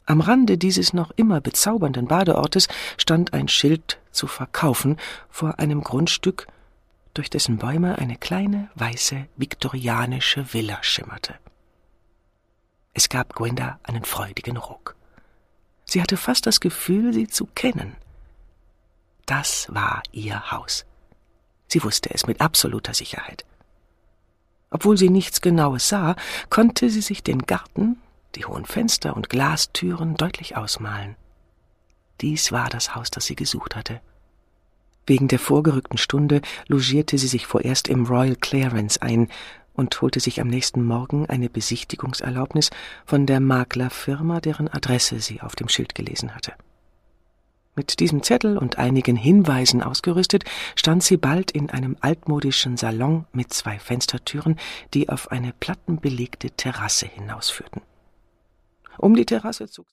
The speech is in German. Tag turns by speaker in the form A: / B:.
A: Am Rande dieses noch immer bezaubernden Badeortes stand ein Schild zu verkaufen vor einem Grundstück, durch dessen Bäume eine kleine, weiße, viktorianische Villa schimmerte. Es gab Gwenda einen freudigen Ruck. Sie hatte fast das Gefühl, sie zu kennen. Das war ihr Haus. Sie wusste es mit absoluter Sicherheit. Obwohl sie nichts Genaues sah, konnte sie sich den Garten, die hohen Fenster und Glastüren deutlich ausmalen. Dies war das Haus, das sie gesucht hatte. Wegen der vorgerückten Stunde logierte sie sich vorerst im Royal Clarence ein und holte sich am nächsten Morgen eine Besichtigungserlaubnis von der Maklerfirma, deren Adresse sie auf dem Schild gelesen hatte. Mit diesem Zettel und einigen Hinweisen ausgerüstet, stand sie bald in einem altmodischen Salon mit 2 Fenstertüren, die auf eine plattenbelegte Terrasse hinausführten. Um die Terrasse zog